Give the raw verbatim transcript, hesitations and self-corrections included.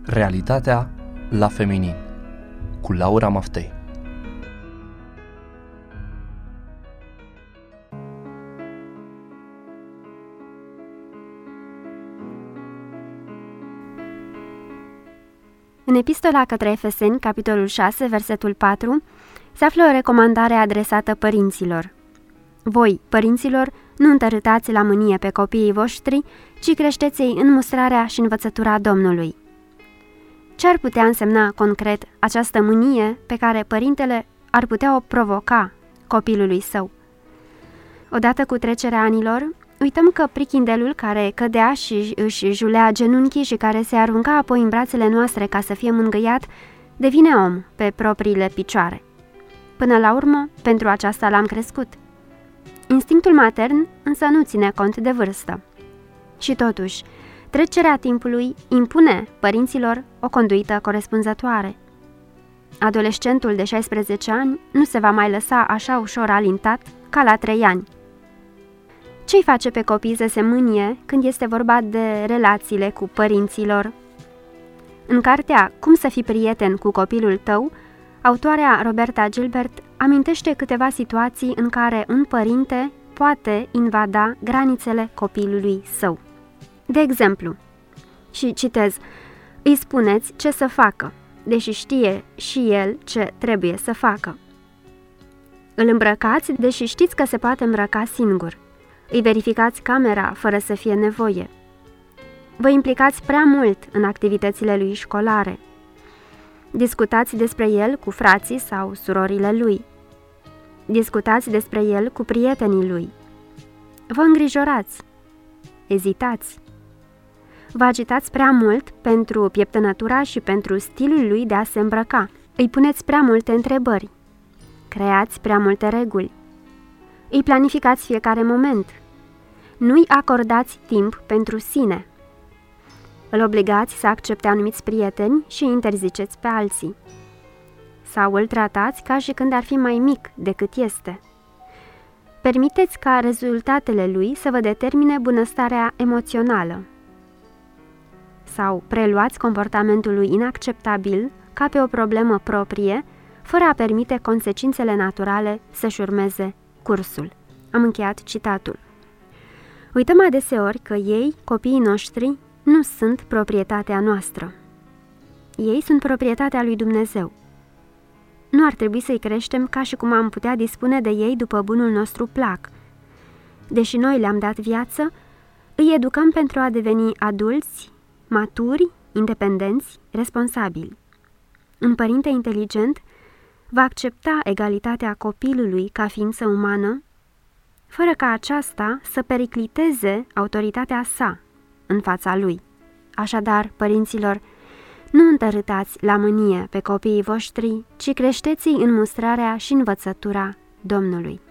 Realitatea la feminin cu Laura Maftei. În epistola către Efeseni, capitolul șase, versetul patru, se află o recomandare adresată părinților. Voi, părinților, nu întărâtați la mânie pe copiii voștri, ci creșteți-i în mustrarea și învățătura Domnului. Ce ar putea însemna concret această mânie pe care părintele ar putea o provoca copilului său? Odată cu trecerea anilor, uităm că prichindelul care cădea și își julea genunchii și care se arunca apoi în brațele noastre ca să fie mângâiat, devine om pe propriile picioare. Până la urmă, pentru aceasta l-am crescut. Instinctul matern însă nu ține cont de vârstă. Și totuși, trecerea timpului impune părinților o conduită corespunzătoare. Adolescentul de șaisprezece ani nu se va mai lăsa așa ușor alintat ca la trei ani. Ce-i face pe copii să se mânie când este vorba de relațiile cu părinților? În cartea Cum să fii prieten cu copilul tău, autoarea Roberta Gilbert amintește câteva situații în care un părinte poate invada granițele copilului său. De exemplu, și citez, îi spuneți ce să facă, deși știe și el ce trebuie să facă. Îl îmbrăcați, deși știți că se poate îmbrăca singur. Îi verificați camera fără să fie nevoie. Vă implicați prea mult în activitățile lui școlare. Discutați despre el cu frații sau surorile lui. Discutați despre el cu prietenii lui. Vă îngrijorați. Ezitați. Vă agitați prea mult pentru pieptănătura și pentru stilul lui de a se îmbrăca. Îi puneți prea multe întrebări. Creați prea multe reguli. Îi planificați fiecare moment. Nu-i acordați timp pentru sine. Îl obligați să accepte anumiți prieteni și îi interziceți pe alții. Sau îl tratați ca și când ar fi mai mic decât este. Permiteți ca rezultatele lui să vă determine bunăstarea emoțională. Sau preluați comportamentul lui inacceptabil ca pe o problemă proprie, fără a permite consecințele naturale să-și urmeze cursul. Am încheiat citatul. Uităm adeseori că ei, copiii noștri, nu sunt proprietatea noastră. Ei sunt proprietatea lui Dumnezeu. Nu ar trebui să-i creștem ca și cum am putea dispune de ei după bunul nostru plac. Deși noi le-am dat viață, îi educăm pentru a deveni adulți, maturi, independenți, responsabili. Un părinte inteligent va accepta egalitatea copilului ca ființă umană, fără ca aceasta să pericliteze autoritatea sa în fața lui. Așadar, părinților, nu întărâtați la mânie pe copiii voștri, ci creșteți-i în mustrarea și învățătura Domnului.